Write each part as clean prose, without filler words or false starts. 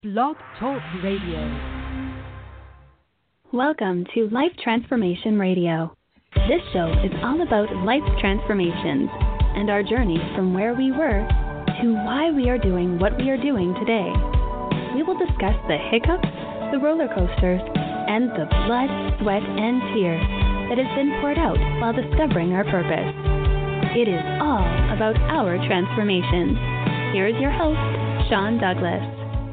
Blog Talk Radio. Welcome to Life Transformation Radio. This show is all about life transformations and our journey from where we were to why we are doing what we are doing today. We will discuss the hiccups, the roller coasters, and the blood, sweat, and tears that has been poured out while discovering our purpose. It is all about our transformations. Here is your host, Sean Douglas.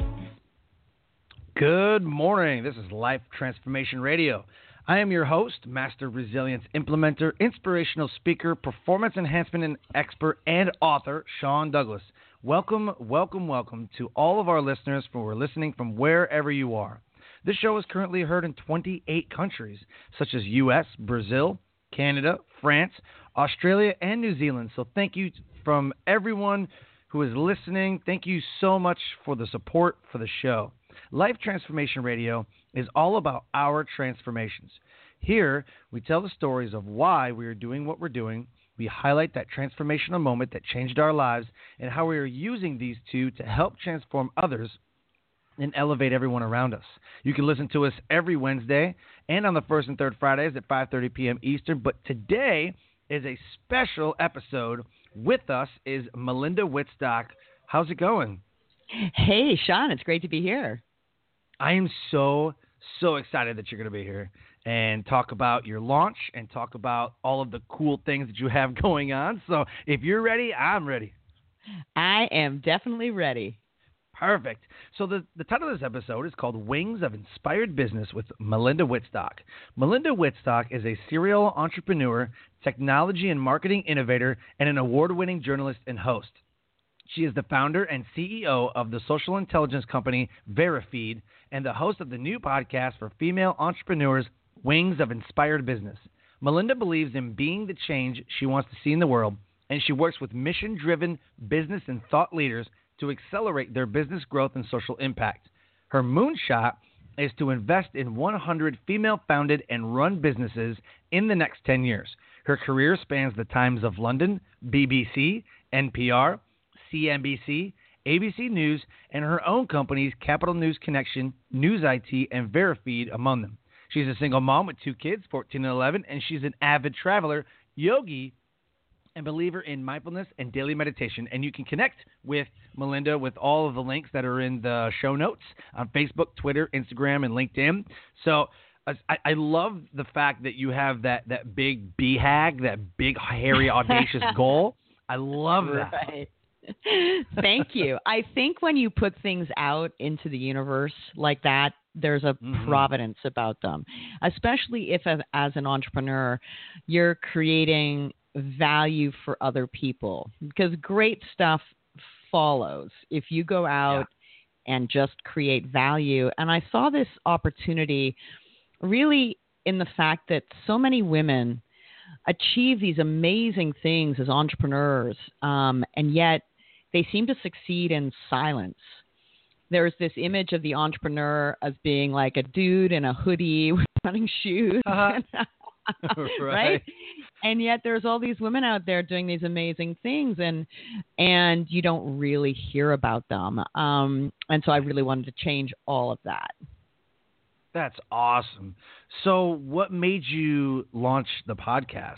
Good morning. This is Life Transformation Radio. I am your host, Master Resilience Implementer, Inspirational Speaker, Performance Enhancement and Expert, and author, Sean Douglas. Welcome, welcome, welcome to all of our listeners who are listening from wherever you are. This show is currently heard in 28 countries, such as U.S., Brazil, Canada, France, Australia, and New Zealand. So thank you from everyone who is listening. Thank you so much for the support for the show. Life Transformation Radio is all about our transformations. Here, we tell the stories of why we are doing what we're doing. We highlight that transformational moment that changed our lives and how we are using these two to help transform others and elevate everyone around us. You can listen to us every Wednesday and on the first and third Fridays at 5:30 p.m. Eastern. But today is a special episode. With us is Melinda Wittstock. How's it going? Hey, Sean, it's great to be here. I am so excited that you're going to be here and talk about your launch and talk about all of the cool things that you have going on. So if you're ready, I'm ready. I am definitely ready. Perfect. So the title of this episode is called Wings of Inspired Business with Melinda Wittstock. Melinda Wittstock is a serial entrepreneur, technology and marketing innovator, and an award-winning journalist and host. She is the founder and CEO of the social intelligence company Verifeed and the host of the new podcast for female entrepreneurs, Wings of Inspired Business. Melinda believes in being the change she wants to see in the world, and she works with mission-driven business and thought leaders to accelerate their business growth and social impact. Her moonshot is to invest in 100 female-founded and run businesses in the next 10 years. Her career spans the times of London, BBC, NPR, CNBC, ABC News, and her own companies, Capital News Connection, News IT, and Verifeed among them. She's a single mom with 2 kids, 14 and 11, and she's an avid traveler, yogi, and believer in mindfulness and daily meditation. And you can connect with Melinda with all of the links that are in the show notes on Facebook, Twitter, Instagram, and LinkedIn. So I love the fact that you have that big BHAG, that big, hairy, audacious goal. I love that. Right. Thank you. I think when you put things out into the universe like that, there's a providence about them, especially if as an entrepreneur, you're creating value for other people, because great stuff follows if you go out and just create value. And I saw this opportunity really in the fact that so many women achieve these amazing things as entrepreneurs, and yet they seem to succeed in silence. There's this image of the entrepreneur as being like a dude in a hoodie with running shoes. Right? And yet there's all these women out there doing these amazing things, and you don't really hear about them. And so I really wanted to change all of that. That's awesome. So what made you launch the podcast?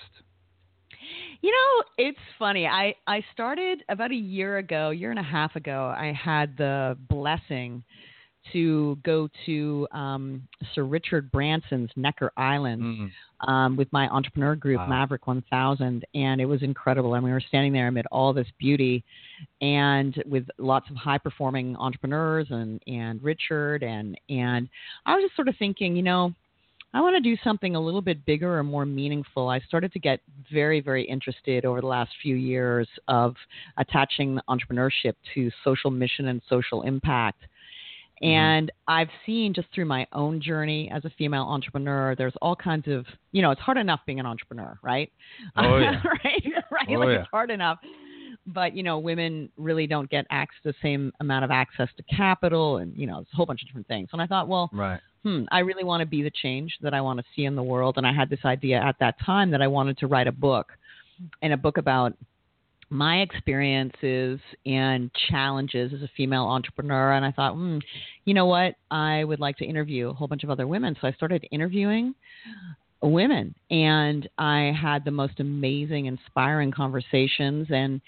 You know, it's funny. I started about a year and a half ago. I had the blessing to go to Sir Richard Branson's Necker Island with my entrepreneur group, Maverick 1000, and it was incredible. And we were standing there amid all this beauty and with lots of high-performing entrepreneurs and Richard, and I was just sort of thinking, you know, I want to do something a little bit bigger or more meaningful. I started to get very, very interested over the last few years of attaching entrepreneurship to social mission and social impact. And I've seen just through my own journey as a female entrepreneur, there's all kinds of, you know, it's hard enough being an entrepreneur, right? Oh, yeah. right? Oh, like yeah. It's hard enough. But, you know, women really don't get the same amount of access to capital and, you know, it's a whole bunch of different things. And I thought, well, I really want to be the change that I want to see in the world. And I had this idea at that time that I wanted to write a book, and a book about my experiences and challenges as a female entrepreneur. And I thought, you know what? I would like to interview a whole bunch of other women. So I started interviewing women, and I had the most amazing, inspiring conversations. And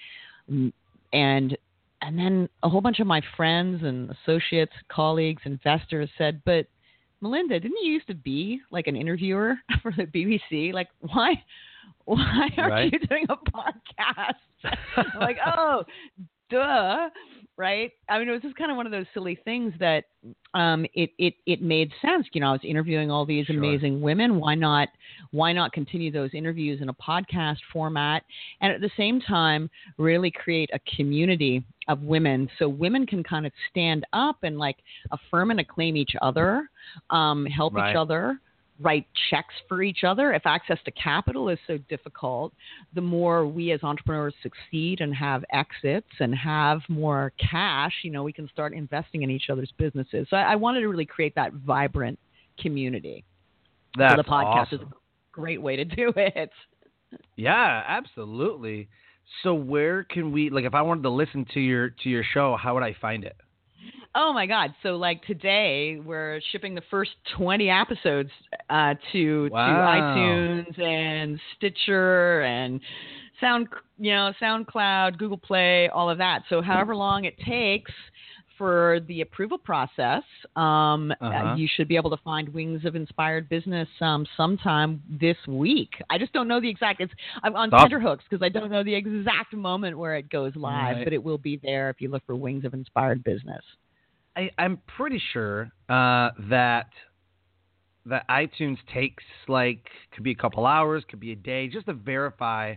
then a whole bunch of my friends and associates, colleagues, investors said, but Melinda, didn't you used to be like an interviewer for the BBC? Like, why aren't you doing a podcast? I'm like, oh, duh, right? I mean, it was just kind of one of those silly things that it made sense. You know, I was interviewing all these amazing women. Why not continue those interviews in a podcast format, and at the same time really create a community of women, so women can kind of stand up and like affirm and acclaim each other, help each other, write checks for each other. If access to capital is so difficult, the more we as entrepreneurs succeed and have exits and have more cash, you know, we can start investing in each other's businesses. So I wanted to really create that vibrant community. That's so the podcast awesome. is a great way to do it. Yeah, absolutely. So where can we, like, if I wanted to listen to your show, how would I find it? Oh my God! So like today, we're shipping the first 20 episodes to iTunes and Stitcher and SoundCloud, Google Play, all of that. So however long it takes for the approval process, you should be able to find Wings of Inspired Business sometime this week. I just don't know the exact. I'm on tenterhooks because I don't know the exact moment where it goes live, but it will be there if you look for Wings of Inspired Business. I'm pretty sure that iTunes takes could be a couple hours, could be a day, just to verify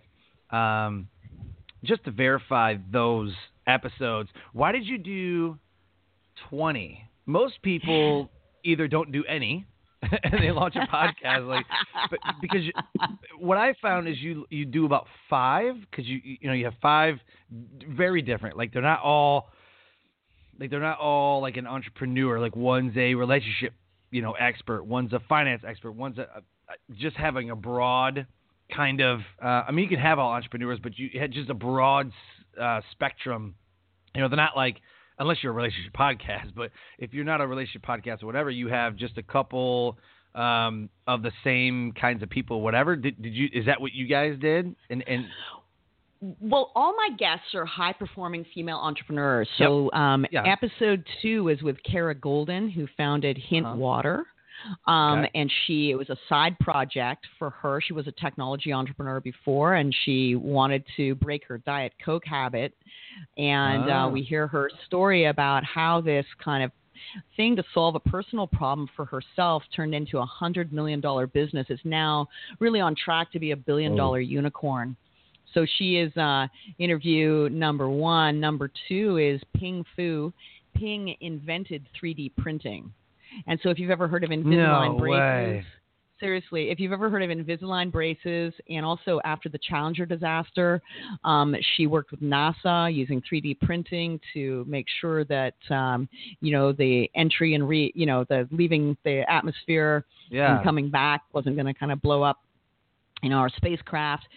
those episodes. Why did you do 20? Most people either don't do any and they launch a podcast, but because what I found is you do about 5 because you have 5 very different. Like they're not all like an entrepreneur. Like one's a relationship, expert. One's a finance expert. One's just having a broad kind of. You can have all entrepreneurs, but you had just a broad spectrum. They're not like, unless you're a relationship podcast. But if you're not a relationship podcast or whatever, you have just a couple of the same kinds of people. Whatever. Did you? Is that what you guys did? And Well, all my guests are high-performing female entrepreneurs. So episode 2 is with Kara Golden, who founded Hint Water. And it was a side project for her. She was a technology entrepreneur before, and she wanted to break her Diet Coke habit. And we hear her story about how this kind of thing to solve a personal problem for herself turned into a $100 million business. It's now really on track to be a $1 billion unicorn. So she is interview number 1. Number 2 is Ping Fu. Ping invented 3D printing. And so if you've ever heard of Invisalign braces, seriously, if you've ever heard of Invisalign braces, and also after the Challenger disaster, she worked with NASA using 3D printing to make sure that, the entry and the leaving the atmosphere and coming back wasn't going to kind of blow up our spacecraft.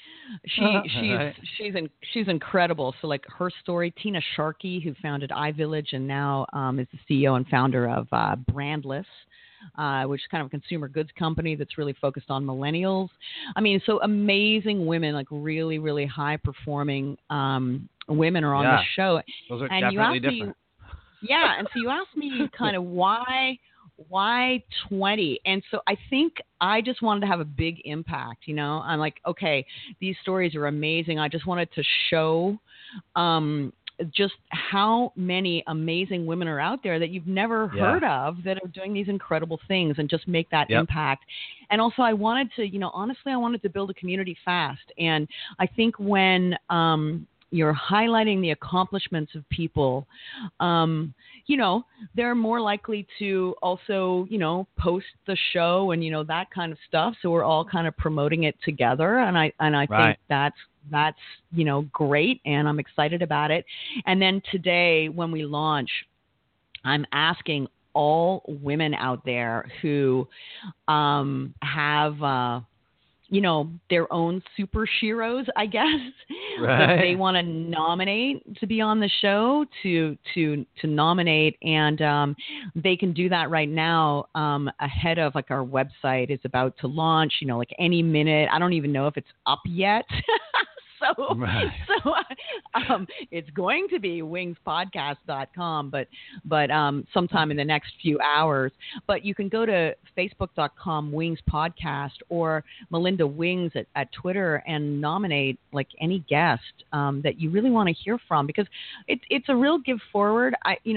She's incredible. So like her story, Tina Sharkey, who founded iVillage and now is the CEO and founder of Brandless, which is kind of a consumer goods company that's really focused on millennials. So amazing women, like really, really high performing women are on the show. Those are and definitely different. And so you asked me kind of why 20? And so I think I just wanted to have a big impact. I'm like, okay, these stories are amazing. I just wanted to show just how many amazing women are out there that you've never heard of that are doing these incredible things and just make that impact. And also I wanted to, honestly, I wanted to build a community fast. And I think when you're highlighting the accomplishments of people, they're more likely to also, post the show and, that kind of stuff. So we're all kind of promoting it together. And I think that's, great. And I'm excited about it. And then today when we launch, I'm asking all women out there who have their own super sheroes, I guess, right. that they want to nominate to be on the show to nominate. And they can do that right now ahead of like our website is about to launch, like any minute. I don't even know if it's up yet. So, right. It's going to be wingspodcast.com, but sometime in the next few hours. But you can go to facebook.com Wings Podcast or Melinda Wings at Twitter and nominate like any guest that you really want to hear from, because it's a real give forward.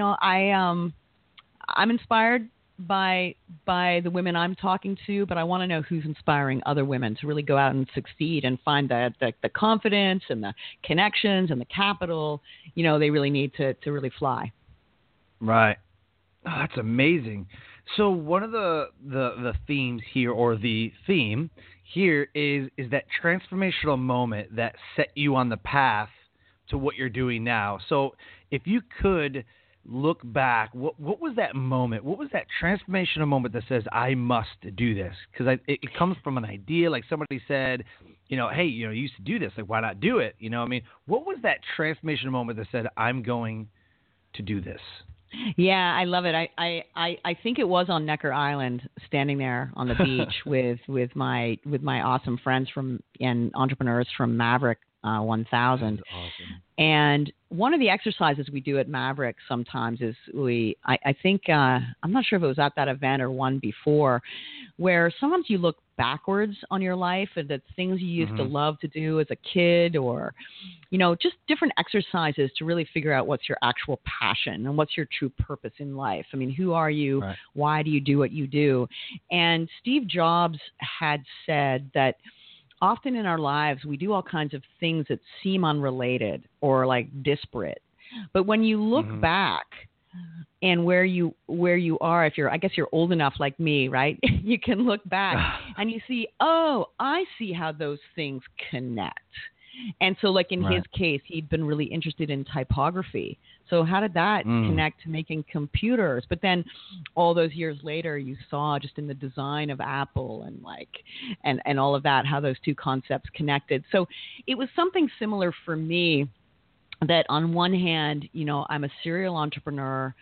I'm inspired by the women I'm talking to, but I want to know who's inspiring other women to really go out and succeed and find the confidence and the connections and the capital, they really need to really fly. Right. Oh, that's amazing. So one of the themes here, or the theme here, is that transformational moment that set you on the path to what you're doing now. So if you could look back, what was that moment? What was that transformational moment that says, I must do this? Because it comes from an idea, like somebody said, hey, you used to do this, like, why not do it? What was that transformational moment that said, I'm going to do this? Yeah, I love it. I think it was on Necker Island, standing there on the beach with my awesome friends and entrepreneurs from Maverick 1000. That's awesome. And one of the exercises we do at Maverick sometimes is I think, I'm not sure if it was at that event or one before, where sometimes you look backwards on your life and the things you used to love to do as a kid, or, just different exercises to really figure out what's your actual passion and what's your true purpose in life. I mean, who are you? Right. Why do you do what you do? And Steve Jobs had said that often in our lives, we do all kinds of things that seem unrelated or like disparate. But when you look back and where you are, I guess you're old enough like me, right? You can look back and you see, oh, I see how those things connect. And so like in his case, he'd been really interested in typography. So how did that connect to making computers? But then all those years later, you saw just in the design of Apple and all of that, how those two concepts connected. So it was something similar for me, that on one hand, I'm a serial entrepreneur.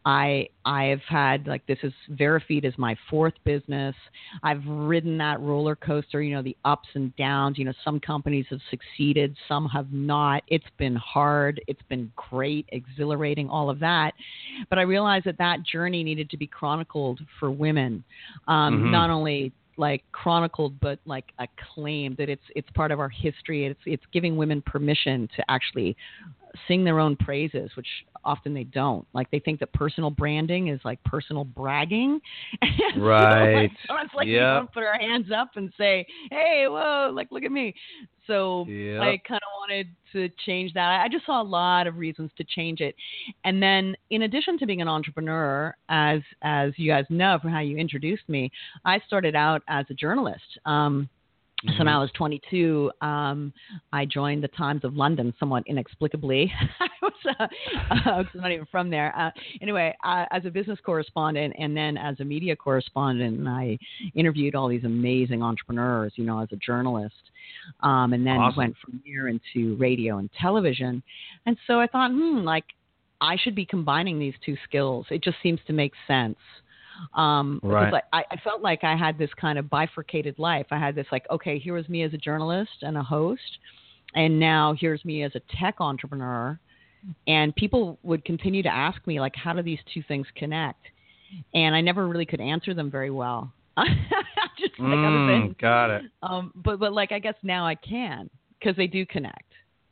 I've had, Verifeed is my fourth business. I've ridden that roller coaster, the ups and downs. Some companies have succeeded, some have not. It's been hard. It's been great, exhilarating, all of that. But I realized that journey needed to be chronicled for women, not only chronicled, but acclaimed, that it's part of our history. It's giving women permission to actually sing their own praises, which often they don't. They think that personal branding is like personal bragging. Right. So it's we don't put our hands up and say, hey, whoa, look at me. So I kind of wanted to change that. I just saw a lot of reasons to change it. And then in addition to being an entrepreneur, as you guys know from how you introduced me, I started out as a journalist. So when I was 22, I joined the Times of London somewhat inexplicably. I was not even from there. Anyway, as a business correspondent and then as a media correspondent, and I interviewed all these amazing entrepreneurs, as a journalist, and then went from there into radio and television. And so I thought, I should be combining these two skills. It just seems to make sense. Because I felt like I had this kind of bifurcated life. I had this okay, here was me as a journalist and a host, and now here's me as a tech entrepreneur. And people would continue to ask me, how do these two things connect? And I never really could answer them very well. Just other things. Got it. But I guess now I can, because they do connect.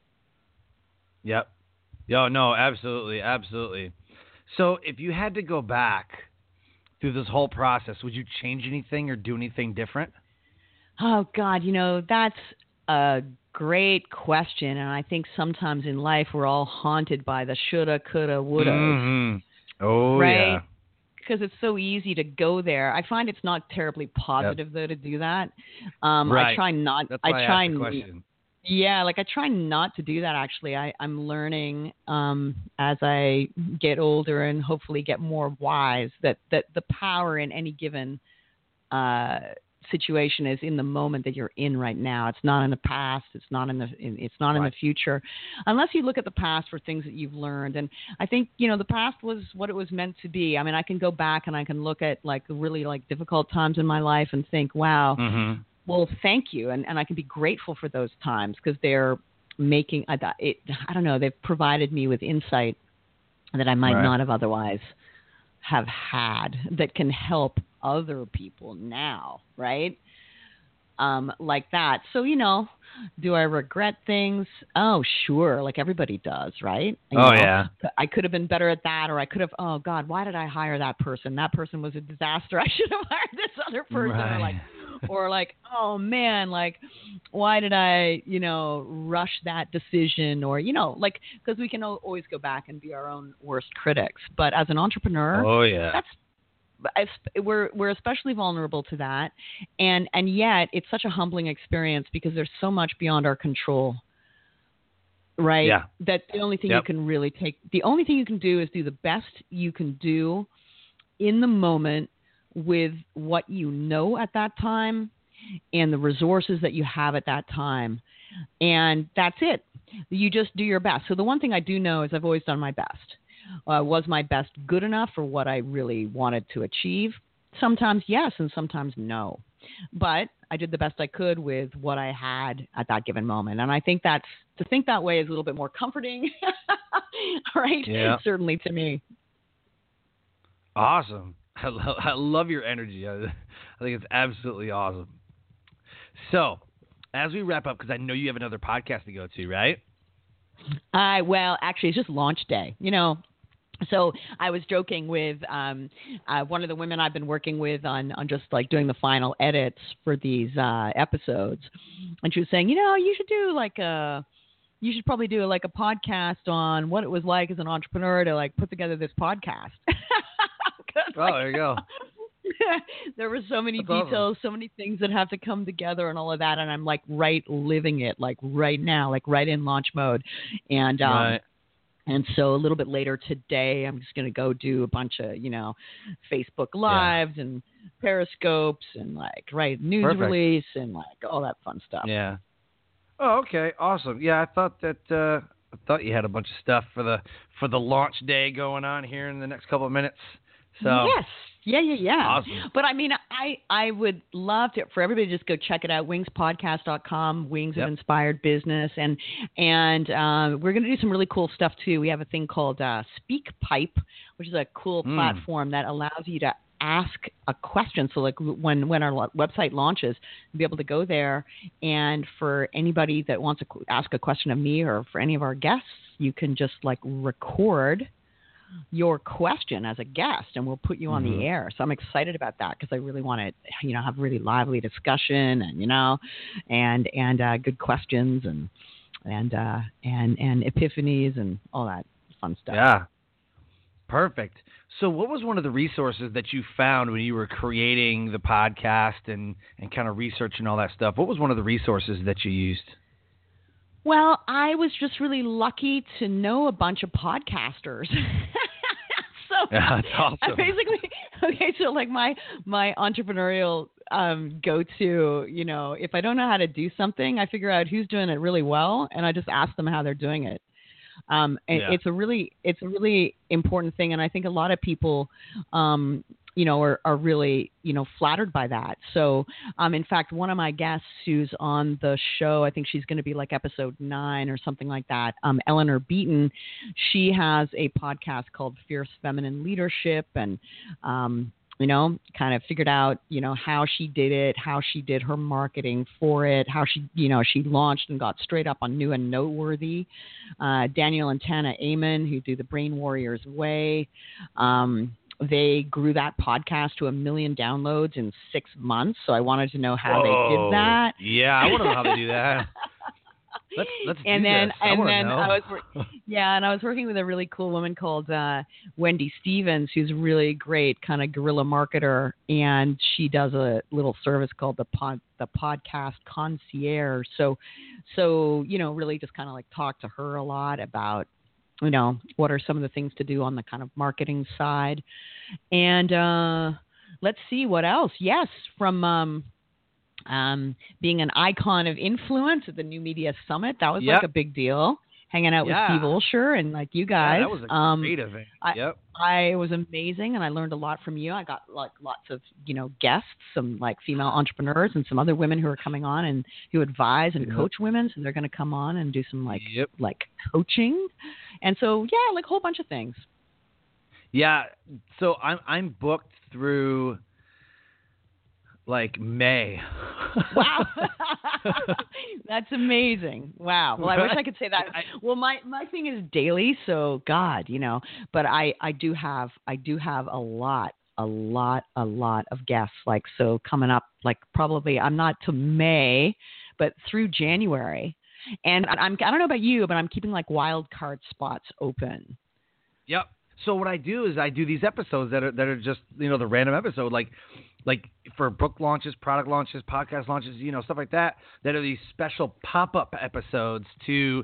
Yep. No, absolutely, absolutely. So if you had to go back through this whole process, would you change anything or do anything different? Oh, God, that's a great question. And I think sometimes in life we're all haunted by the shoulda, coulda, woulda. Oh, right? yeah. Because it's so easy to go there. I find it's not terribly positive, though, to do that. Right. I try not. That's why I asked the question. Yeah, I try not to do that, actually. I'm learning as I get older and hopefully get more wise that the power in any given situation is in the moment that you're in right now. It's not in the past. It's not in the future, unless you look at the past for things that you've learned. And I think, the past was what it was meant to be. I mean, I can go back and I can look at like really like difficult times in my life and think, wow, well, thank you. And I can be grateful for those times because they're making it. I don't know. They've provided me with insight that I might not have otherwise have had that can help other people now, right? Like that. So, do I regret things? Oh, sure. Like everybody does, right? Yeah. I could have been better at that, or I could have, oh God, why did I hire that person? That person was a disaster. I should have hired this other person. Right. Or like, oh man, like, why did I, rush that decision? Or, because we can always go back and be our own worst critics. But as an entrepreneur, we're especially vulnerable to that, and yet it's such a humbling experience because there's so much beyond our control, right? Yeah. That the only thing you can really the only thing you can do is do the best you can do in the moment with what you know at that time and the resources that you have at that time, and that's it. You just do your best. So the one thing I do know is I've always done my best. Was my best good enough for what I really wanted to achieve? Sometimes yes, and sometimes no. But I did the best I could with what I had at that given moment. And I think to think that way is a little bit more comforting, right? Yeah. Certainly to me. Awesome. I love your energy. I think it's absolutely awesome. So, as we wrap up, because I know you have another podcast to go to, right? Well, actually, it's just launch day. So I was joking with one of the women I've been working with on just like doing the final edits for these episodes, and she was saying, you should probably do like a podcast on what it was like as an entrepreneur to like put together this podcast. There you go. There were so many details, so many things that have to come together and all of that. And I'm like living it like right now, like right in launch mode. And, and so a little bit later today, I'm just going to go do a bunch of, Facebook Lives and Periscopes and news release and like all that fun stuff. Yeah. Oh, okay. Awesome. Yeah. I thought you had a bunch of stuff for the launch day going on here in the next couple of minutes. So yes. Yeah. Awesome. But I mean, I would love for everybody to just go check it out, wingspodcast.com, Wings of Inspired Business. And we're going to do some really cool stuff too. We have a thing called SpeakPipe, which is a cool platform that allows you to ask a question. So like when our website launches, you'll be able to go there, and for anybody that wants to ask a question of me or for any of our guests, you can just like record your question as a guest and we'll put you on the air. So I'm excited about that because I really want to, have really lively discussion and good questions and epiphanies and all that fun stuff. Yeah. Perfect. So what was one of the resources that you found when you were creating the podcast and kind of researching all that stuff? What was one of the resources that you used? Well, I was just really lucky to know a bunch of podcasters. That's awesome. So like my entrepreneurial go-to, if I don't know how to do something, I figure out who's doing it really well, and I just ask them how they're doing it. It's a really important thing, and I think a lot of people are really, flattered by that. So, in fact, one of my guests who's on the show, I think she's going to be like episode 9 or something like that, Eleanor Beaton, she has a podcast called Fierce Feminine Leadership, and, kind of figured out, how she did it, how she did her marketing for it, how she, she launched and got straight up on New and Noteworthy. Daniel and Tana Amon, who do the Brain Warriors Way, they grew that podcast to 1 million downloads in 6 months. So I wanted to know how they did that. Yeah, I want to know how they do that. Let's and do then this. and then I was working with a really cool woman called Wendy Stevens, who's a really great kind of guerrilla marketer, and she does a little service called the Podcast Concierge. So really just kind of like talk to her a lot about what are some of the things to do on the kind of marketing side, and let's see what else. Yes, from being an icon of influence at the New Media Summit. That was like a big deal. Hanging out with Steve Olsher and like you guys. Yeah, that was a great event. I was amazing, and I learned a lot from you. I got like lots of guests, some like female entrepreneurs, and some other women who are coming on and who advise and coach women. So they're going to come on and do some like coaching, and so like a whole bunch of things. Yeah, so I'm booked through like May. Wow. That's amazing. Wow. Well, I wish I could say that. Well, my thing is daily, so God, but I do have a lot of guests, like, so coming up, like probably I'm not to May, but through January. And I don't know about you, but I'm keeping like wild card spots open. Yep. So what I do is I do these episodes that are just, the random episode, like for book launches, product launches, podcast launches, stuff like that are these special pop-up episodes to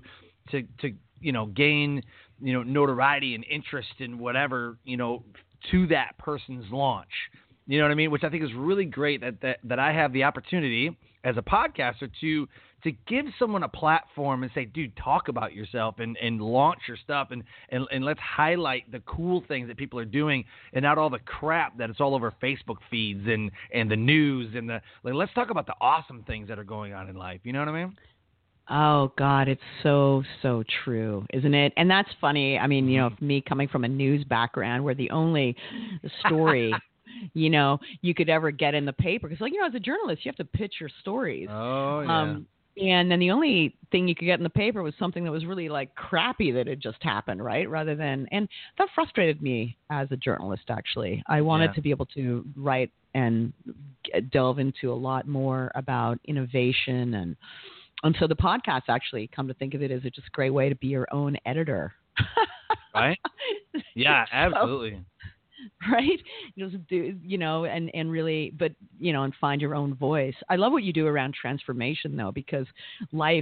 gain, notoriety and interest in whatever, to that person's launch. You know what I mean? Which I think is really great that I have the opportunity as a podcaster to give someone a platform and say, dude, talk about yourself and launch your stuff and let's highlight the cool things that people are doing and not all the crap that it's all over Facebook feeds and the news and let's talk about the awesome things that are going on in life. You know what I mean? Oh, God, it's so, so true, isn't it? And that's funny. I mean, me coming from a news background where the only story you could ever get in the paper, because as a journalist, you have to pitch your stories. Oh, yeah. And then the only thing you could get in the paper was something that was really like crappy that had just happened, right? And that frustrated me as a journalist, actually. I wanted to be able to write and delve into a lot more about innovation. And so the podcast, actually, come to think of it, is just a great way to be your own editor. Right? Yeah, absolutely. Right? Just do, and really, but, and find your own voice. I love what you do around transformation, though, because life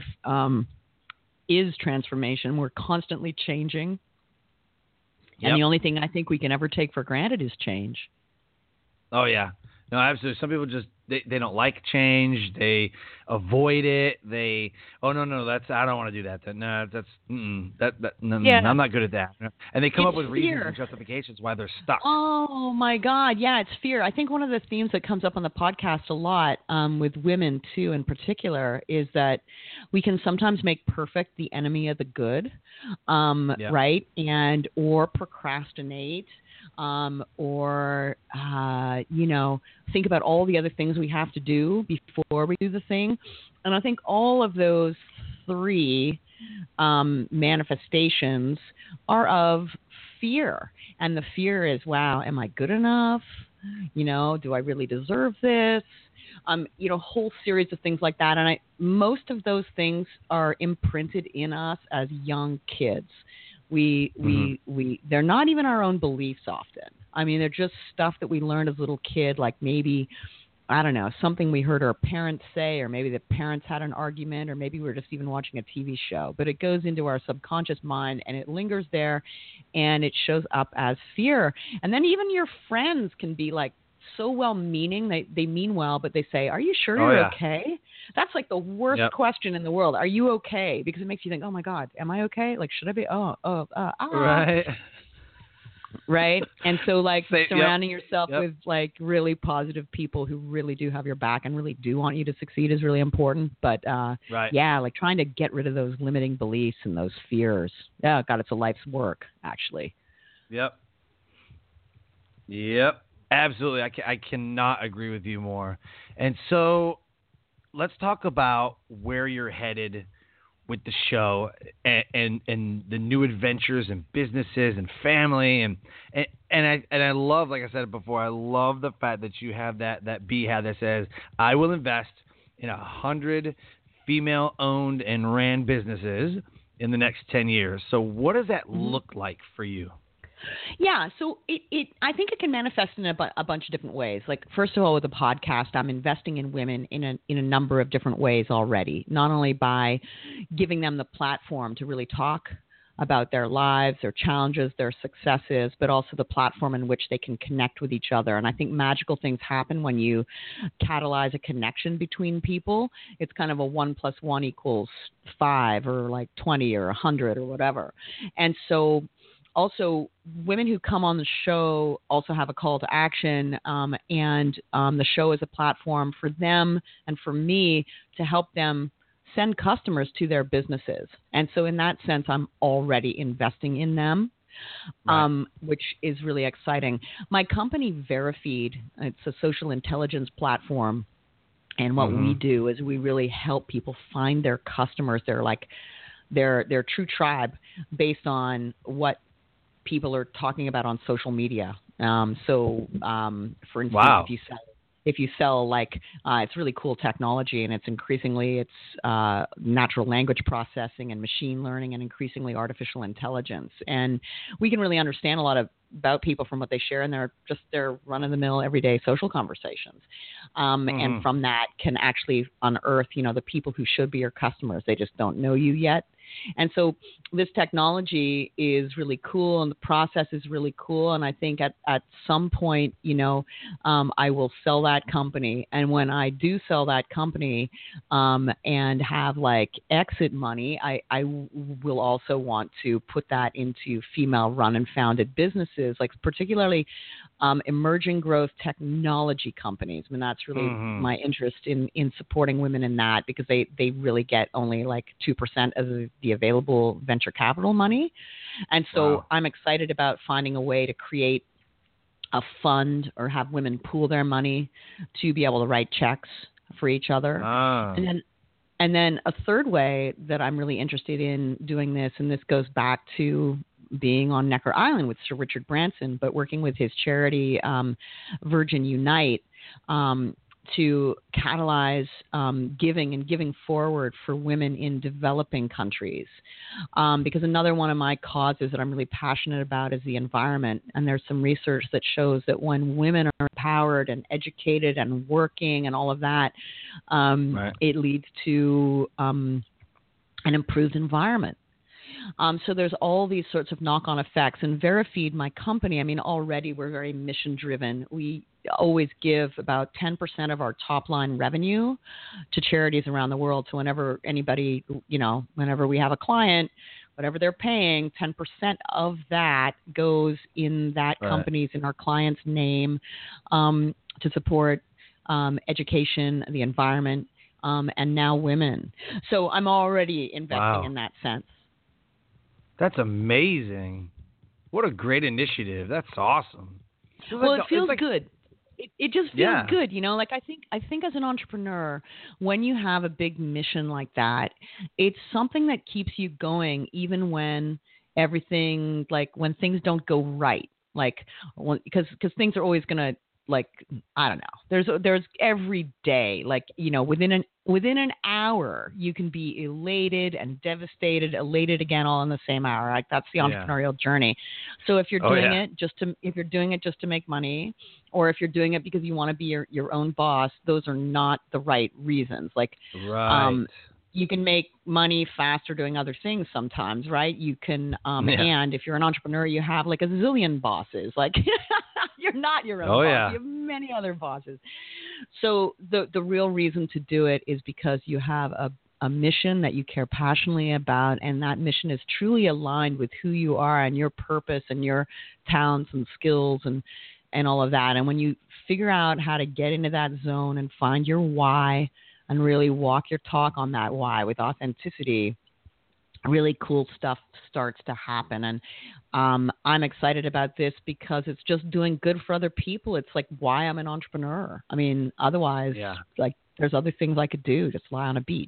is transformation. We're constantly changing. Yep. And the only thing I think we can ever take for granted is change. Oh, yeah. No, absolutely. Some people just, they don't like change. They avoid it. I don't want to do that. I'm not good at that. And they come up with reasons and justifications why they're stuck. Oh my God. Yeah. It's fear. I think one of the themes that comes up on the podcast a lot, with women too, in particular, is that we can sometimes make perfect the enemy of the good. Right. Or procrastinate. Or think about all the other things we have to do before we do the thing. And I think all of those three manifestations are of fear. And the fear is, wow, am I good enough? Do I really deserve this? Whole series of things like that. And most of those things are imprinted in us as young kids. They're not even our own beliefs often. I mean, they're just stuff that we learned as a little kid, like maybe, I don't know, something we heard our parents say, or maybe the parents had an argument, or maybe we were just even watching a TV show. But it goes into our subconscious mind, and it lingers there, and it shows up as fear. And then even your friends can be like so well-meaning. They mean well, but they say, are you sure you're okay? That's like the worst question in the world. Are you okay? Because it makes you think, oh my God, am I okay? Like, should I be? Right. Right. And so like surrounding yourself with like really positive people who really do have your back and really do want you to succeed is really important. But like trying to get rid of those limiting beliefs and those fears. Yeah, God, it's a life's work, actually. Yep. Absolutely. I cannot agree with you more. And so let's talk about where you're headed with the show and the new adventures and businesses and family and I love, like I said before, I love the fact that you have that BHAG that says, I will invest in 100 female-owned and ran businesses in the next 10 years. So what does that look like for you? Yeah, so I think it can manifest in a bunch of different ways. Like, first of all, with the podcast, I'm investing in women in a number of different ways already. Not only by giving them the platform to really talk about their lives, their challenges, their successes, but also the platform in which they can connect with each other. And I think magical things happen when you catalyze a connection between people. It's kind of a 1 + 1 = 5 or like 20 or 100 or whatever. And so also, women who come on the show also have a call to action, and the show is a platform for them and for me to help them send customers to their businesses. And so in that sense, I'm already investing in them, which is really exciting. My company, Verifeed, it's a social intelligence platform. And what we do is we really help people find their customers. They're like their true tribe based on what people are talking about on social media. For instance, if you sell like it's really cool technology, and it's natural language processing and machine learning and increasingly artificial intelligence. And we can really understand a lot about people from what they share in their run-of-the-mill everyday social conversations. And from that can actually unearth, the people who should be your customers. They just don't know you yet. And so this technology is really cool, and the process is really cool. And I think at some point, I will sell that company. And when I do sell that company and have like exit money, I will also want to put that into female run and founded businesses, like particularly emerging growth technology companies. I mean, that's really my interest in supporting women in that, because they really get only like 2% of the available venture capital money. And so I'm excited about finding a way to create a fund or have women pool their money to be able to write checks for each other. And then a third way that I'm really interested in doing this, and this goes back to being on Necker Island with Sir Richard Branson, but working with his charity, Virgin Unite, to catalyze giving forward for women in developing countries. Because another one of my causes that I'm really passionate about is the environment. And there's some research that shows that when women are empowered and educated and working and all of that, it leads to an improved environment. So there's all these sorts of knock-on effects. And Verifeed, my company, I mean, already we're very mission-driven. We always give about 10% of our top-line revenue to charities around the world. So whenever anybody, whenever we have a client, whatever they're paying, 10% of that goes in that company's, in our client's name, to support education, the environment, and now women. So I'm already investing in that sense. That's amazing. What a great initiative. That's awesome. It feels good. It just feels good, Like I think as an entrepreneur, when you have a big mission like that, it's something that keeps you going, even when everything, like when things don't go right, because things are always gonna, like, I don't know. There's every day, like, within an hour, you can be elated and devastated, elated again, all in the same hour. Like, that's the entrepreneurial journey. So if you're doing it just to make money, or if you're doing it because you want to be your own boss, those are not the right reasons. Like, you can make money faster doing other things sometimes, right? You can, and if you're an entrepreneur, you have like a zillion bosses. Like, you're not your own boss. You have many other bosses. So the real reason to do it is because you have a mission that you care passionately about, and that mission is truly aligned with who you are and your purpose and your talents and skills and all of that. And when you figure out how to get into that zone and find your why and really walk your talk on that why with authenticity, really cool stuff starts to happen. And I'm excited about this because it's just doing good for other people. It's like why I'm an entrepreneur. I mean, otherwise, like, there's other things I could do, just lie on a beach,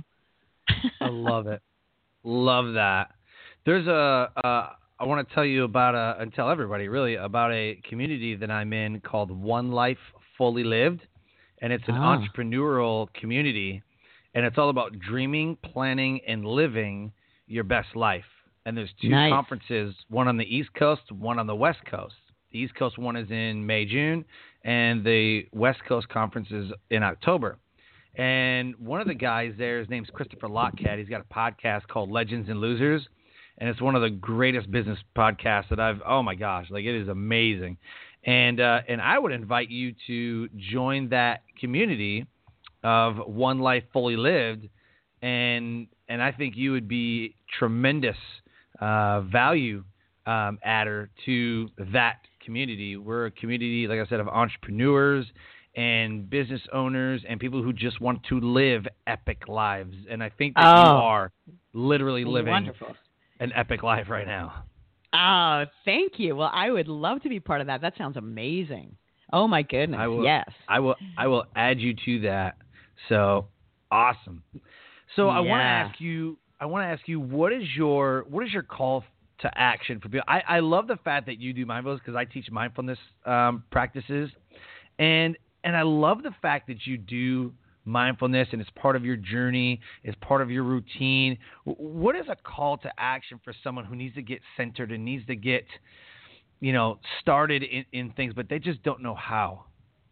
I love it. Love that. There's I want to tell you about and tell everybody really about a community that I'm in called One Life Fully Lived. And it's an entrepreneurial community, and it's all about dreaming, planning, and living your best life. And there's two conferences, one on the East Coast, one on the West Coast. The East Coast one is in May, June, and the West Coast conference is in October. And one of the guys there, his name's Christopher Lockcat. He's got a podcast called Legends and Losers. and it's one of the greatest business podcasts that oh my gosh, like it is amazing. And I would invite you to join that community of One Life Fully Lived, and I think you would be tremendous value adder to that community. We're a community, like I said, of entrepreneurs and business owners and people who just want to live epic lives. And I think that you are literally living an epic life right now. Oh, thank you. Well, I would love to be part of that. That sounds amazing. Oh my goodness. Yes. I will add you to that. So awesome. So I want to ask you, what is your call to action for people? I love the fact that you do mindfulness because I teach mindfulness practices, and I love the fact that you do mindfulness and it's part of your journey, it's part of your routine. What is a call to action for someone who needs to get centered and needs to get, started in things, but they just don't know how?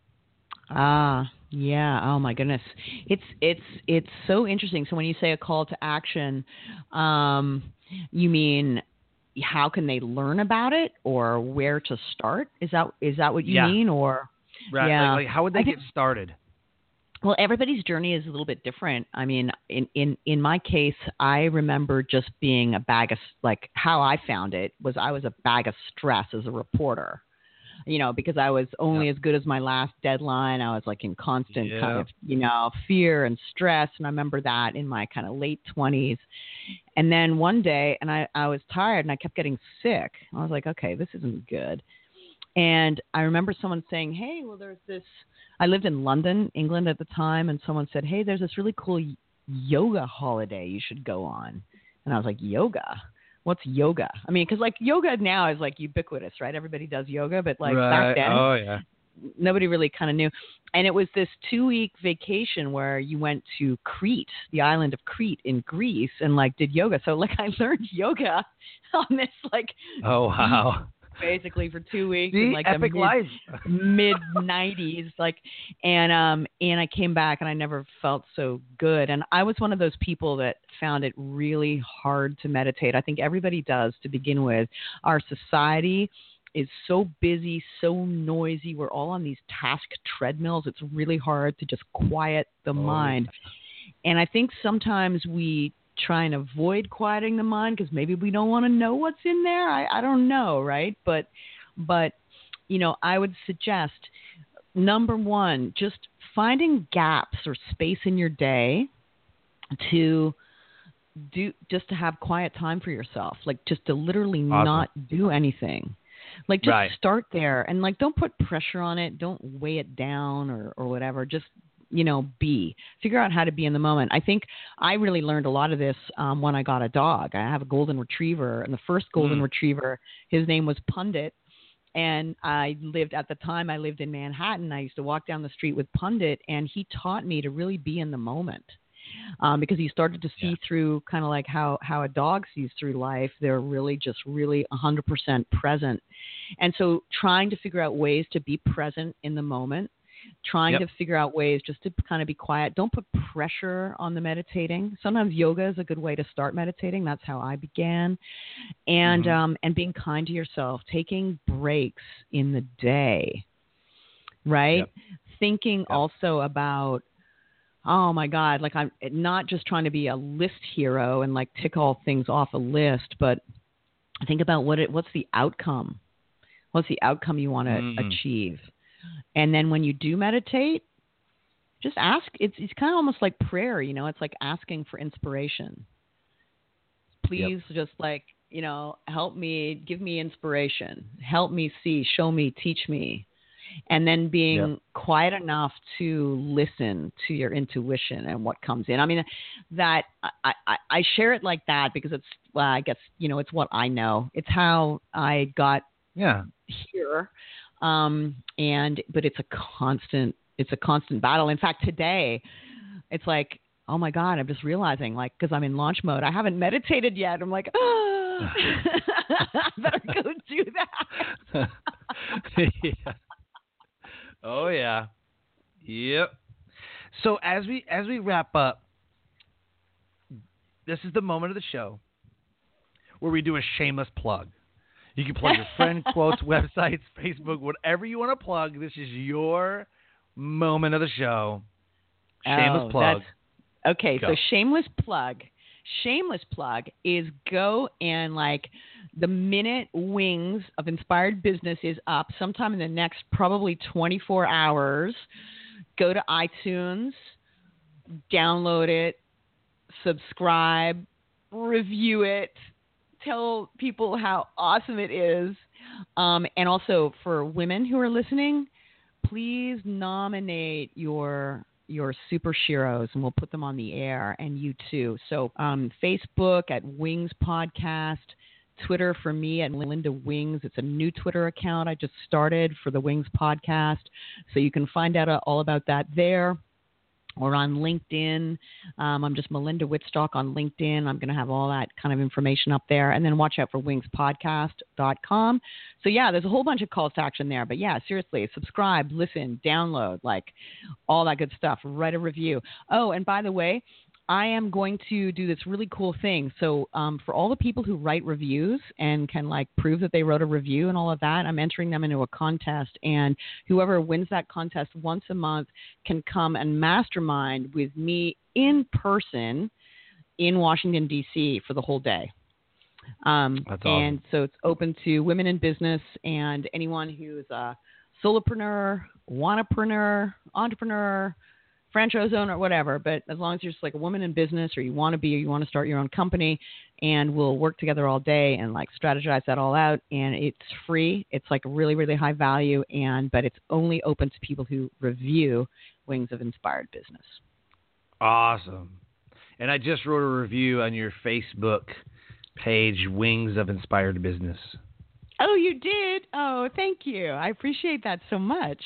Yeah. Oh my goodness. It's so interesting. So when you say a call to action, you mean how can they learn about it or where to start? Is that what you mean? Or right. Yeah. Like how would they get started? Well, everybody's journey is a little bit different. I mean, in my case, I remember just being a bag of, like, how I found it was I was a bag of stress as a reporter, because I was only as good as my last deadline. I was like in constant kind of, fear and stress. And I remember that in my kind of late 20s. And then one day, and I was tired and I kept getting sick. I was like, okay, this isn't good. And I remember someone saying, hey, well, there's this, I lived in London, England at the time, and someone said, hey, there's this really cool yoga holiday you should go on. And I was like, yoga? What's yoga? I mean, because like yoga now is like ubiquitous, right? Everybody does yoga, but like back then, nobody really kind of knew. And it was this 2-week vacation where you went to Crete, the island of Crete in Greece, and like did yoga. So like I learned yoga on this like basically for 2 weeks in like epic life. mid 90s, like, and I came back and I never felt so good. And I was one of those people that found it really hard to meditate. I think everybody does to begin with. Our society is so busy, so noisy. We're all on these task treadmills. It's really hard to just quiet the mind. And I think sometimes we try and avoid quieting the mind because maybe we don't want to know what's in there. I don't know, right? But I would suggest, number one, just finding gaps or space in your day to have quiet time for yourself, like just to literally not do anything. Like just start there and like don't put pressure on it. Don't weigh it down or whatever. Just figure out how to be in the moment. I think I really learned a lot of this when I got a dog. I have a golden retriever, and the first golden retriever, his name was Pundit. And I lived in Manhattan. I used to walk down the street with Pundit, and he taught me to really be in the moment. Because he started to see through kind of like how a dog sees through life. They're really 100% present. And so trying to figure out ways to be present in the moment, trying to figure out ways just to kind of be quiet. Don't put pressure on the meditating. Sometimes yoga is a good way to start meditating. That's how I began. And and being kind to yourself, taking breaks in the day, right? Yep. Thinking also about, oh my God, like I'm not just trying to be a list hero and like tick all things off a list, but think about what's the outcome? What's the outcome you want to achieve? And then when you do meditate, just ask. It's kind of almost like prayer, it's like asking for inspiration. Please just like, help me, give me inspiration, help me see, show me, teach me. And then being quiet enough to listen to your intuition and what comes in. I mean, that I share it like that because it's, well, I guess, it's what I know. It's how I got here. But it's a constant battle. In fact, today it's like, oh my God, I'm just realizing, like, cause I'm in launch mode. I haven't meditated yet. I'm like, I better go do that. Oh yeah. Yep. So as we wrap up, this is the moment of the show where we do a shameless plug. You can plug your friend quotes, websites, Facebook, whatever you want to plug. This is your moment of the show. Shameless plug. Okay, go. So shameless plug. Shameless plug is go and the minute Wings of Inspired Business is up sometime in the next probably 24 hours, go to iTunes, download it, subscribe, review it, tell people how awesome it is. And also for women who are listening, please nominate your super sheroes, and we'll put them on the air, and you too. So Facebook at Wings Podcast, Twitter for me at Melinda Wings. It's a new Twitter account I just started for the Wings Podcast. So you can find out all about that there. Or on LinkedIn. I'm just Melinda Wittstock on LinkedIn. I'm going to have all that kind of information up there. And then watch out for wingspodcast.com. So, yeah, there's a whole bunch of calls to action there. But, yeah, seriously, subscribe, listen, download, all that good stuff. Write a review. Oh, and by the way, I am going to do this really cool thing. So for all the people who write reviews and can prove that they wrote a review and all of that, I'm entering them into a contest. And whoever wins that contest once a month can come and mastermind with me in person in Washington, D.C. for the whole day. That's awesome. And so it's open to women in business and anyone who's a solopreneur, wannapreneur, entrepreneur, franchise owner, whatever, but as long as you're just a woman in business or you want to start your own company, and we'll work together all day and strategize that all out. And it's free. It's really, really high value, but it's only open to people who review Wings of Inspired Business. Awesome. And I just wrote a review on your Facebook page, Wings of Inspired Business. Oh, you did? Oh, thank you. I appreciate that so much.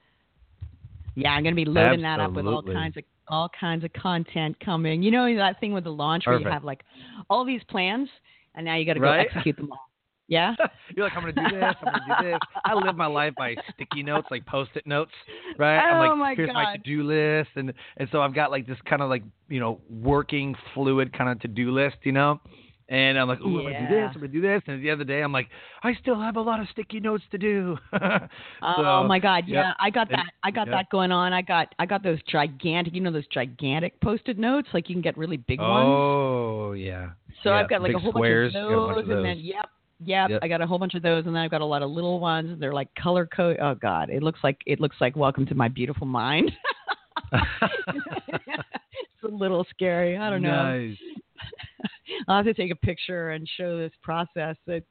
Yeah, I'm going to be loading that up with all kinds of content coming. You know that thing with the launch where you have all these plans, and now you got to go execute them all. Yeah? You're I'm going to do this, I'm going to do this. I live my life by sticky notes, Post-it notes, right? Oh, I'm here's my to-do list. And so I've got this kind of working fluid kind of to-do list, And I'm ooh, I'm going to do this, I'm going to do this. And at the end of the day, I'm I still have a lot of sticky notes to do. Oh, my God. Yeah, yep. I got that. I got that going on. I got those gigantic, those gigantic Post-it notes. You can get really big ones. Oh, yeah. So I've got big a whole squares, bunch of those. And then, yep. I got a whole bunch of those. And then I've got a lot of little ones. They're color code. Oh, God. It looks like Welcome to My Beautiful Mind. It's a little scary. I don't know. Nice. I'll have to take a picture and show this process. It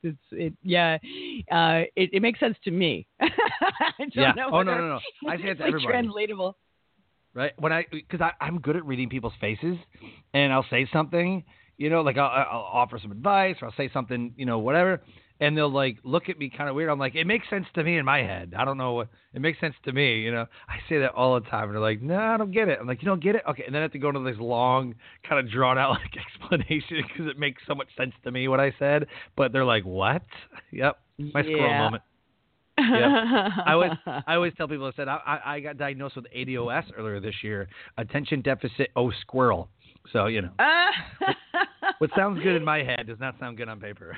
makes sense to me. I don't know. Oh, no. I say it to everybody. Translatable. Right? Because I'm good at reading people's faces, and I'll say something, I'll offer some advice, or I'll say something, whatever, and they'll look at me kind of weird. I'm it makes sense to me in my head. I don't know what it makes sense to me. I say that all the time, and they're no, I don't get it. I'm you don't get it? Okay. And then I have to go into this long, kind of drawn out explanation because it makes so much sense to me what I said. But they're what? Yep. My squirrel moment. Yep. I always tell people, I said I got diagnosed with ADOS earlier this year, attention deficit squirrel. So, what sounds good in my head does not sound good on paper.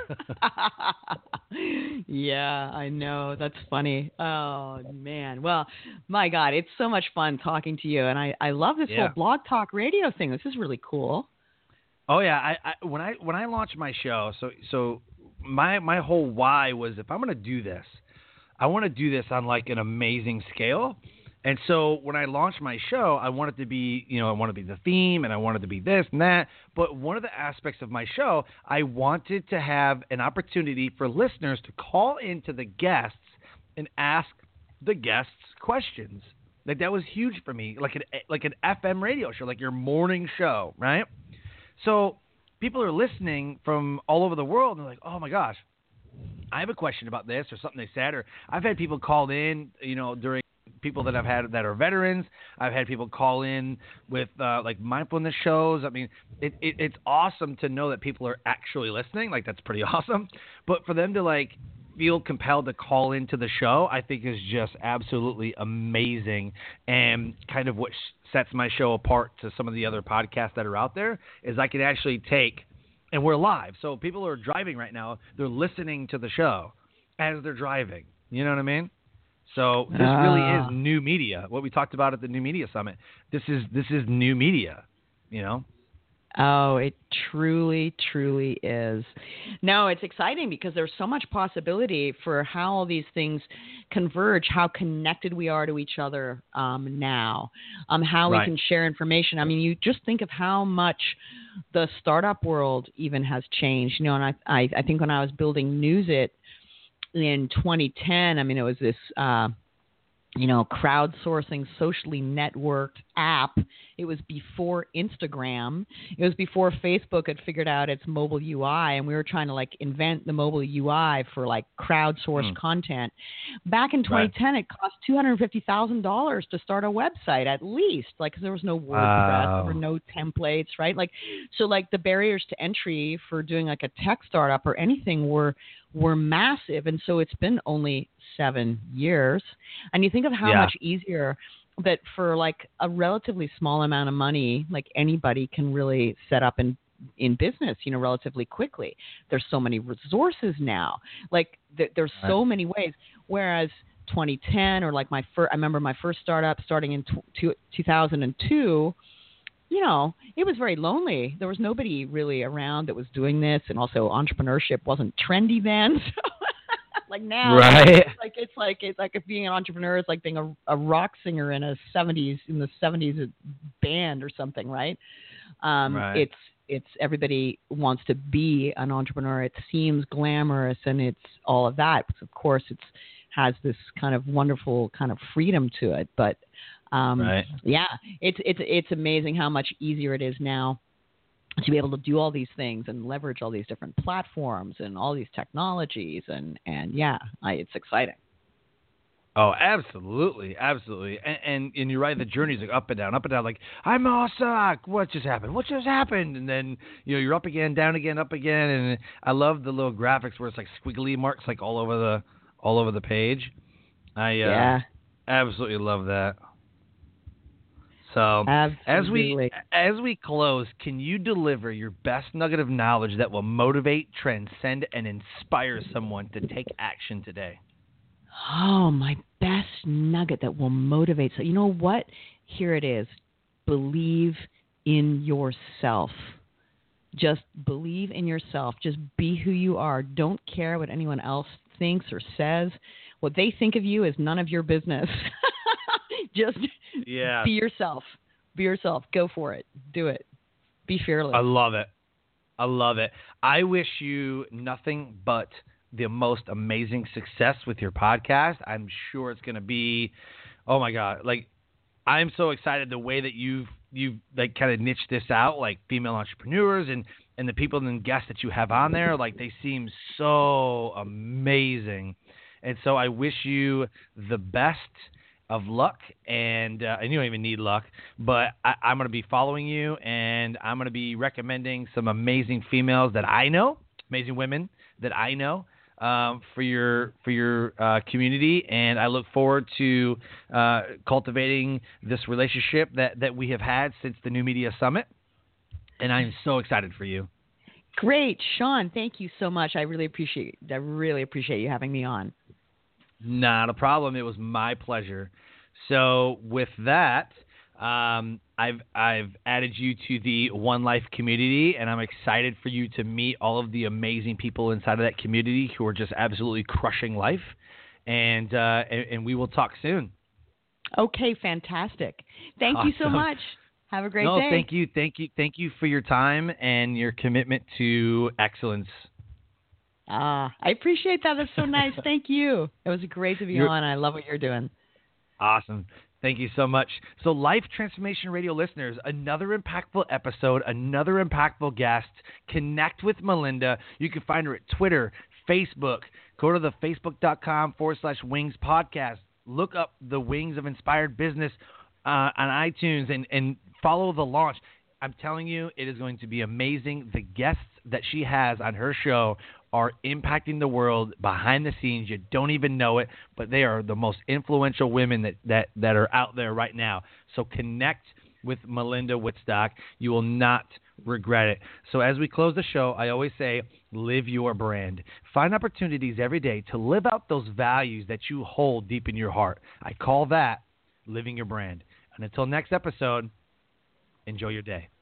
Yeah, I know. That's funny. Oh, man. Well, my God, it's so much fun talking to you. And I love this whole Blog Talk Radio thing. This is really cool. Oh, yeah. When I launched my show, so my whole why was, if I'm going to do this, I want to do this on an amazing scale. And so when I launched my show, I want it to be, I want to be the theme, and I want it to be this and that. But one of the aspects of my show, I wanted to have an opportunity for listeners to call into the guests and ask the guests questions. That was huge for me, like an FM radio show, your morning show, right? So people are listening from all over the world, and they're oh my gosh, I have a question about this or something they said. Or I've had people call in, during people that I've had that are veterans. I've had people call in with mindfulness shows. I mean, it's awesome to know that people are actually listening. That's pretty awesome. But for them to feel compelled to call into the show, I think is just absolutely amazing. And kind of what sets my show apart to some of the other podcasts that are out there is I can actually take And we're live. So people who are driving right now, they're listening to the show as they're driving. You know what I mean? So this really is new media. What we talked about at the New Media Summit. This is new media, you know? Oh, it truly, truly is. No, it's exciting because there's so much possibility for how all these things converge, how connected we are to each other now, how we can share information. I mean, you just think of how much the startup world even has changed. You know, and I think when I was building NewsIt in 2010, I mean, it was this crowdsourcing, socially networked app. It was before Instagram. It was before Facebook had figured out its mobile UI, and we were trying to like invent the mobile UI for like crowdsourced content. Back in 2010, it cost $250,000 to start a website at least, like, 'cause there was no WordPress, there were no templates, right? Like, so like the barriers to entry for doing like a tech startup or anything were massive. And so it's been only 7 years. And you think of how much easier that for like a relatively small amount of money, like anybody can really set up in business, you know, relatively quickly. There's so many resources now. Like there's so many ways. Whereas 2010 or like I remember my first startup starting in 2002, you know, it was very lonely. There was nobody really around that was doing this. And also entrepreneurship wasn't trendy then. So like now, it's like if being an entrepreneur is like being a rock singer in the 70s band or something, right? It's everybody wants to be an entrepreneur. It seems glamorous and it's all of that. Of course, it has this kind of wonderful kind of freedom to it. But it's amazing how much easier it is now to be able to do all these things and leverage all these different platforms and all these technologies. And it's exciting. Oh, absolutely. Absolutely. And you're right. The journey's like up and down. Like, I'm awesome. What just happened? And then, you know, you're up again, down again, up again. And I love the little graphics where it's like squiggly marks, like all over the page. I absolutely love that. So as we close, can you deliver your best nugget of knowledge that will motivate, transcend, and inspire someone to take action today? Oh, my best nugget that will motivate. So you know what? Here it is. Believe in yourself. Just believe in yourself. Just be who you are. Don't care what anyone else thinks or says. What they think of you is none of your business. Just be yourself. Be yourself. Go for it. Do it. Be fearless. I love it. I wish you nothing but the most amazing success with your podcast. I'm sure it's going to be, oh my God. Like, I'm so excited the way that you've like kind of niched this out, like female entrepreneurs and the people and guests that you have on there. Like, they seem so amazing. And so I wish you the best of luck, and you don't even need luck, but I'm going to be following you, and I'm going to be recommending some amazing females that I know, amazing women that I know, for your community, and I look forward to cultivating this relationship that we have had since the New Media Summit, and I'm so excited for you. Great, Sean. Thank you so much. I really appreciate you having me on. Not a problem. It was my pleasure. So with that, I've added you to the One Life community, and I'm excited for you to meet all of the amazing people inside of that community who are just absolutely crushing life. And we will talk soon. Okay, fantastic. Thank you so much. Have a great day. Thank you for your time and your commitment to excellence. I appreciate that. That's so nice. Thank you. It was great to be on. I love what you're doing. Awesome. Thank you so much. So, Life Transformation Radio listeners, another impactful episode, another impactful guest. Connect with Melinda. You can find her at Twitter, Facebook. Go to the facebook.com/Wings podcast. Look up the Wings of Inspired Business on iTunes and follow the launch. I'm telling you, it is going to be amazing. The guests that she has on her show are impacting the world behind the scenes. You don't even know it, but they are the most influential women that are out there right now. So connect with Melinda Wittstock. You will not regret it. So as we close the show, I always say, live your brand. Find opportunities every day to live out those values that you hold deep in your heart. I call that living your brand. And until next episode, enjoy your day.